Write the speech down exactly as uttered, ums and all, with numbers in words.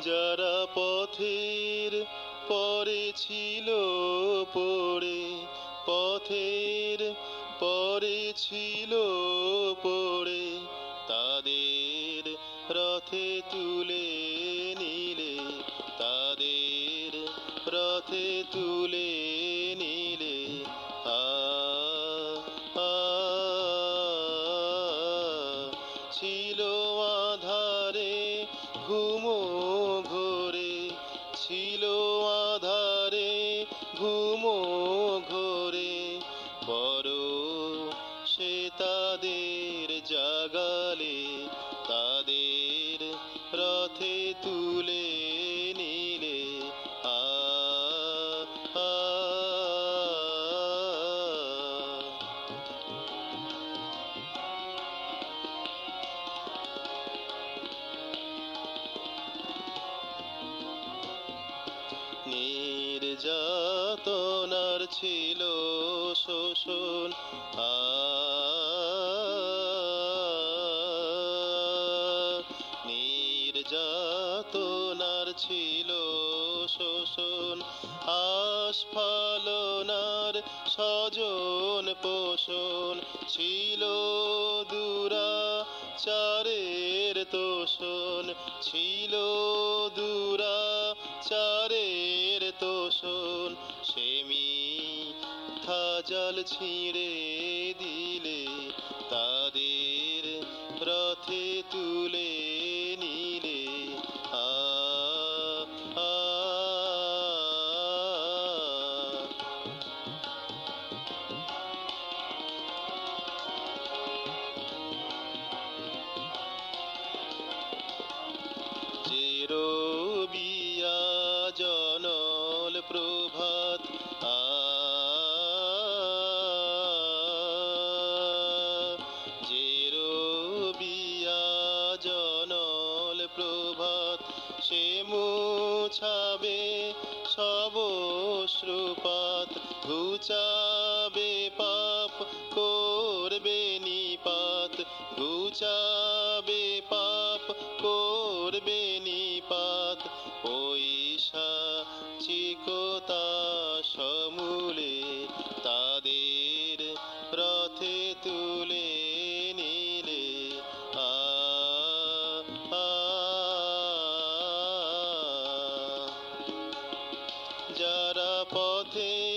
যারা পথের পরে ছিল পড়ে, পথের পরে ছিল পড়ে, তাদের রথে তুলে নিলে, তাদের রথে তুলে নিলে। আ আ ছিল আধারে ঘুমো ঘোরে, ছিল আধারে ঘুমো ঘোরে, বড় সে তাদের জাগালে, তাদের রথে তুলে নিলে। আ আ নির্যাতনার ছিল শোষণ, আ নির্যাতনার ছিল শোষণ, আস্ফালনার স্বজন পোষণ, ছিল দুরাচারের তোষণ, ছিল দুরাচারের তোষণ। সে মিথ্যা জাল ছিঁড়ে দিলে, তাদের রথে তুলে নিলে। আ আ যে রবিয়া জনল প্রভাত, আ যে রবিয়া জনল প্রভাত, সে মুছাবে সব অশ্রুপাত, ঘুচাবে পাপ করবে নিপাত, ঘুচাবে পাপ করবে নিপাত। পৈশাচিকতা সমূলে, তাদের রথে তুলে নিলে। আ আ যারা পথে